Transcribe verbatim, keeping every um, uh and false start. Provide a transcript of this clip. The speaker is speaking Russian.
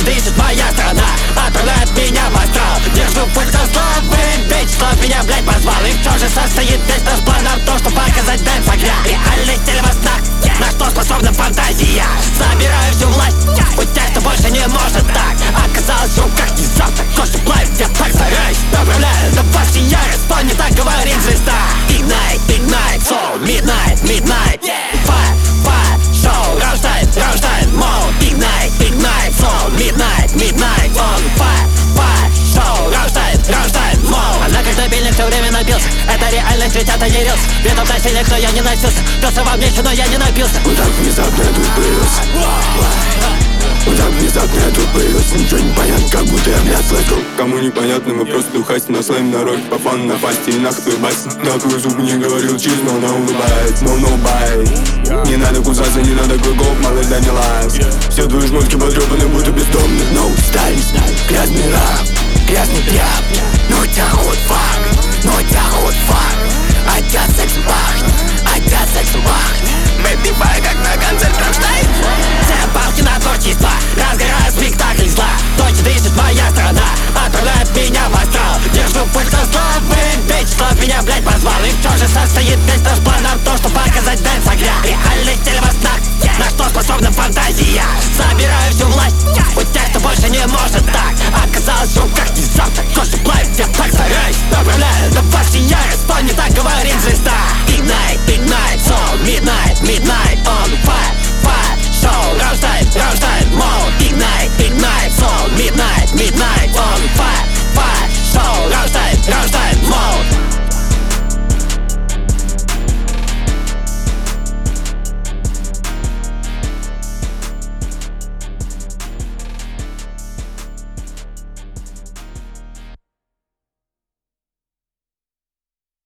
бесит моя страна, отправляет меня в астрал. Держу путь до славы, ведь что меня, блядь, позвал. И в чем же состоит весь наш план? В том, что показать дэнс огня. Реальность или во снах, на что способна фантазия. Забираю всю власть у тех, кто больше не может так. Оказалось, в руках не завтра, кожа плавит, я так стараюсь. Направляю на вас и ярость, что не так говорит звезда. Ignite, ignite, soul, midnight, midnight, fire, fire, show, рождает, рождает мол. Ignite, ignite, soul, midnight, midnight, on fire, fire, show, рождает, рождает мол. Она как дебильник все время напился, это реальность, ведь это не рилс. Ветов носили, кто я не носился, пился во мне еще, но я не напился. Вот так внезапно я тут появился. Вот так внезапно я тут появился. Ничего не понятно, как будто я мясо слышал. Кому непонятно, мы просто ухасти на слайм на роль. По фану на фасте и нахуй баси. На твой зуб не говорил чиз, но она улыбается. No, no, bye. Не надо кусаться, не надо кругов, малыш, да не лайс. Все твои шмотки потрепаны, будто бездомные. No style, грязный рап, грязный тряп.